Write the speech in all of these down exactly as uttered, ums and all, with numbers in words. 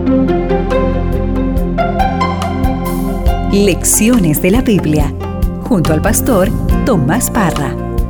Lecciones de la Biblia, junto al pastor Tomás Parra.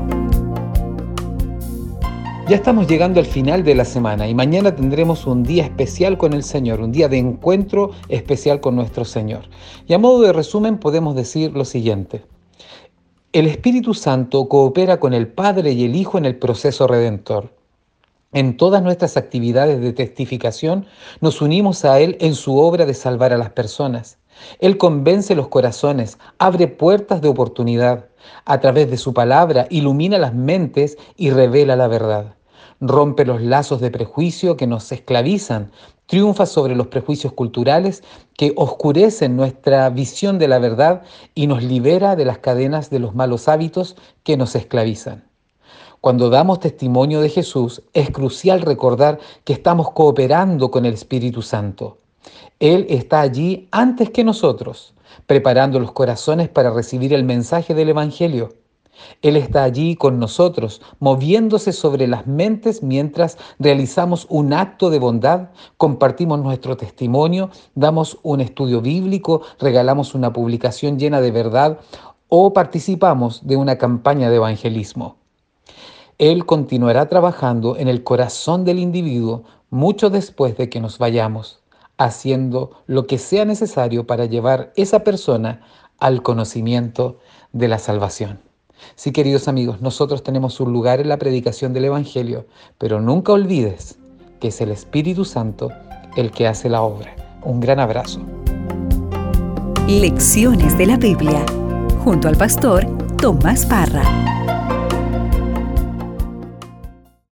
Ya estamos llegando al final de la semana y mañana tendremos un día especial con el Señor, un día de encuentro especial con nuestro Señor. Y a modo de resumen podemos decir lo siguiente: el Espíritu Santo coopera con el Padre y el Hijo en el proceso redentor. En todas nuestras actividades de testificación nos unimos a Él en su obra de salvar a las personas. Él convence los corazones, abre puertas de oportunidad. A través de su palabra ilumina las mentes y revela la verdad. Rompe los lazos de prejuicio que nos esclavizan, triunfa sobre los prejuicios culturales que oscurecen nuestra visión de la verdad y nos libera de las cadenas de los malos hábitos que nos esclavizan. Cuando damos testimonio de Jesús, es crucial recordar que estamos cooperando con el Espíritu Santo. Él está allí antes que nosotros, preparando los corazones para recibir el mensaje del Evangelio. Él está allí con nosotros, moviéndose sobre las mentes mientras realizamos un acto de bondad, compartimos nuestro testimonio, damos un estudio bíblico, regalamos una publicación llena de verdad o participamos de una campaña de evangelismo. Él continuará trabajando en el corazón del individuo mucho después de que nos vayamos, haciendo lo que sea necesario para llevar esa persona al conocimiento de la salvación. Sí, queridos amigos, nosotros tenemos un lugar en la predicación del Evangelio, pero nunca olvides que es el Espíritu Santo el que hace la obra. Un gran abrazo. Lecciones de la Biblia, junto al pastor Tomás Parra.